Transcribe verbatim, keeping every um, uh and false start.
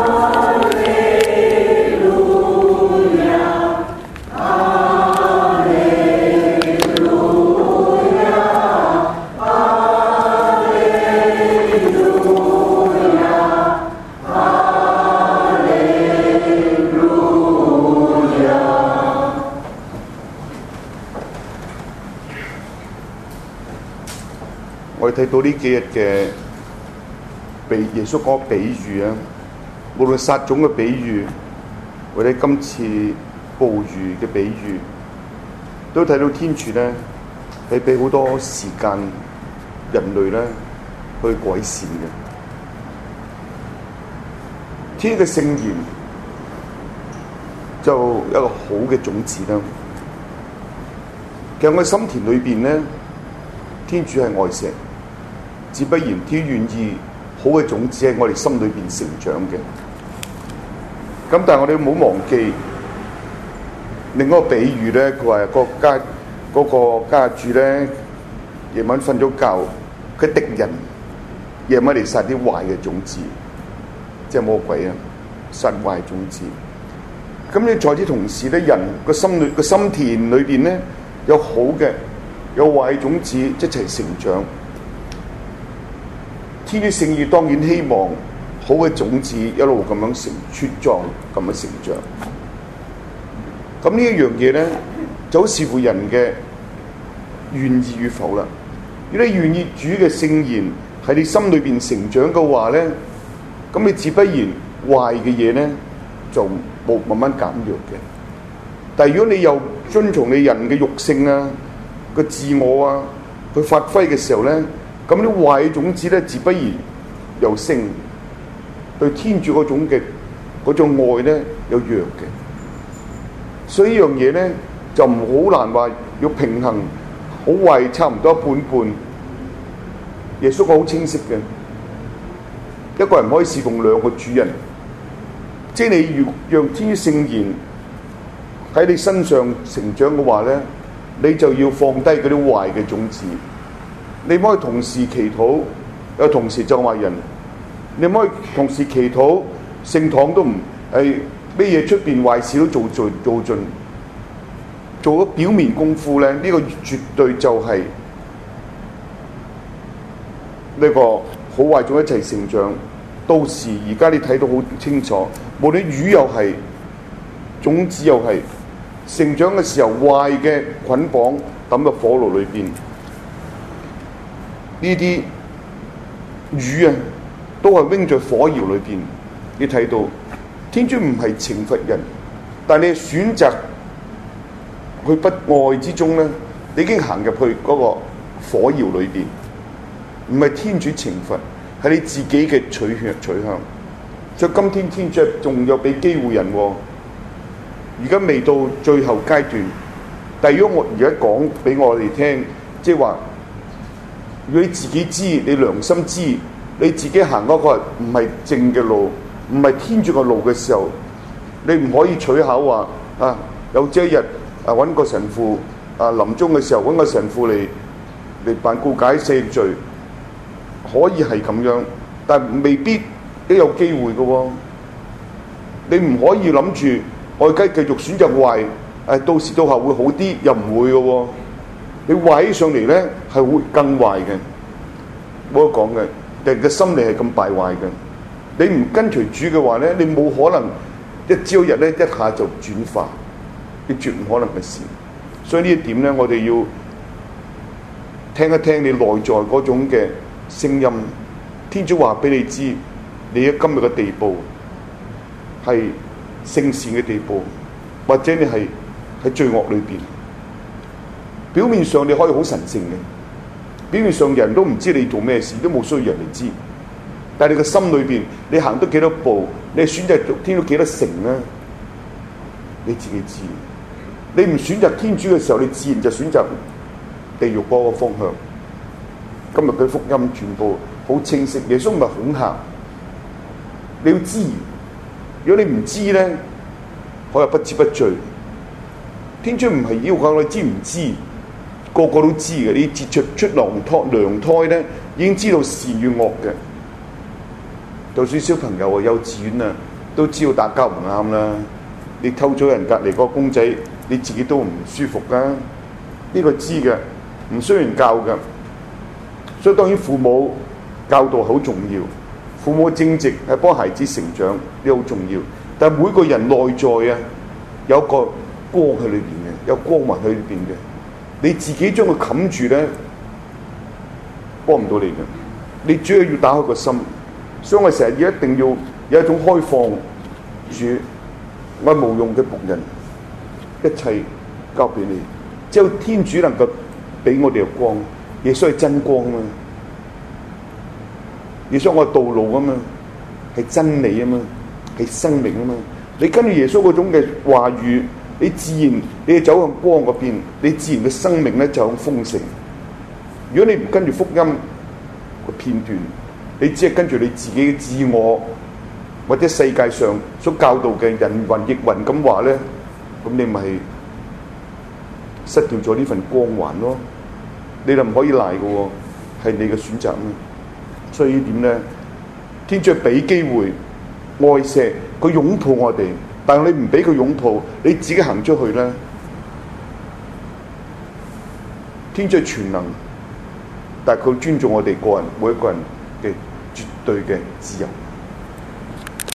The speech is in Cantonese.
我哋睇到呢幾日嘅比耶穌講比喻啊，無論撒種嘅比喻，或者今次捕魚嘅比喻，都睇到天主咧係俾好多時間人類咧去改善嘅。天嘅聖言就一個好嘅種子啦。其實我哋心田裏邊咧，天主係愛錫。自不然，天願意好嘅種子喺我哋心裏邊成長嘅。咁但係我哋唔好忘記另一個比喻咧，佢話個家嗰、嗰個家主咧夜晚瞓咗覺，佢敵人夜晚嚟撒啲壞嘅種子，即係魔鬼啊，撒壞種子。咁你在此同時咧，人個心裏個心田裏邊咧有好嘅有壞種子一齊成長。天主聖意當然希望好嘅種子一路咁樣成茁壯咁樣成長。咁呢一樣嘢咧，就好視乎人嘅願意與否啦。如果你願意主嘅聖言喺你心裏邊成長嘅話咧，咁你自不然壞嘅嘢咧就冇慢慢減弱嘅。但係如果你又遵從你人嘅肉性啊、個自我啊去發揮嘅時候咧，咁啲壞嘅種子咧，自不然又升，對天主嗰種嘅嗰種愛咧有弱嘅。所以呢樣嘢咧就唔好難話要平衡，好壞差唔多一半半。耶穌講好清晰嘅，一個人可以侍奉兩個主人，即係你要讓天主聖言喺你身上成長嘅話咧，你就要放低嗰啲壞嘅種子。你唔可以同時祈禱，又同時咒罵人。你唔可以同時祈禱，聖堂都唔係咩嘢出邊壞事都做盡做盡，做咗表面功夫咧，呢、這個絕對就係呢個好壞種一齊成長。到時而家你睇到好清楚，無論魚又係，種子又係，成長嘅時候壞嘅捆綁抌入火爐裏邊。呢啲魚啊，都係扔在火窯裏邊。你睇到天主唔係懲罰人，但係你選擇去不愛之中咧，你已經行入去嗰個火窯裏邊。唔係天主懲罰，係你自己嘅取向取向。所以今天天主仲有俾機會人喎，而家未到最後階段。但係如果我而家講俾我哋聽，即係話，如果你自己知，你良心知，你自己行嗰個唔係正嘅路，唔係天主嘅路嘅時候，你唔可以取巧話啊，有朝一日啊揾個神父啊，臨終嘅時候揾個神父嚟嚟辦告解赦罪，可以係咁樣，但未必都有機會嘅喎。你唔可以諗住我而家繼續選擇壞，誒到時到後會好啲，又唔會嘅喎。你壞起上嚟咧，係會更壞嘅，冇得講嘅。人嘅心理係咁敗壞嘅，你唔跟隨主嘅話咧，你冇可能一朝日咧一下就轉化，你絕唔可能嘅事。所以呢一點咧，我哋要聽一聽你內在嗰種嘅聲音。天主話俾你知，你喺今日嘅地步係聖善嘅地步，或者你係喺罪惡裏邊。表面上你可以好神聖嘅，表面上人都唔知你做咩事，都冇需要人嚟知。但係你個心裏邊，你行得幾多步，你選擇天主幾多成咧？你自己知。你唔選擇天主嘅時候，你自然就選擇地獄嗰個方向。今日嘅福音全部好清晰，耶穌唔係恐嚇，你要知。如果你唔知咧，可能不知不罪。天主唔係要求你知唔知。個個都知嘅，你接出出娘胎娘胎咧，已經知道善與惡嘅。 就算小朋友啊、幼稚園啊，都知道打交唔啱啦。你偷咗人隔離個公仔，你自己都唔舒服噶。呢、這個知嘅，唔需要人教嘅。所以當然父母教導好重要，父母嘅正直係幫孩子成長，呢好重要。但係每個人內在啊，有個光喺裏邊嘅，有光環喺裏邊嘅。你自己將佢冚住咧，幫唔到你嘅。你主要要打開個心。所以我成日要一定要有一種開放，主，我係無用嘅僕人，一切交俾你。只有天主能夠俾我哋嘅光，耶穌係真光啊嘛，耶穌我係道路啊嘛，係真理啊嘛，係生命啊嘛。你跟住耶穌嗰種嘅話語，你自然你走向光嗰邊，你自然嘅生命咧就向豐盛。如果你唔跟住福音個片段，你只係跟住你自己嘅自我，或者世界上所教導嘅人云亦云咁話咧，咁你咪失掉咗呢份光環咯。你就唔可以賴嘅喎，係你嘅選擇咩？所以呢點咧？天主俾機會愛錫佢擁抱我哋，但係你唔俾佢擁抱，你自己行出去咧。天主全能，但係佢尊重我哋個人每一個人嘅絕對嘅自由。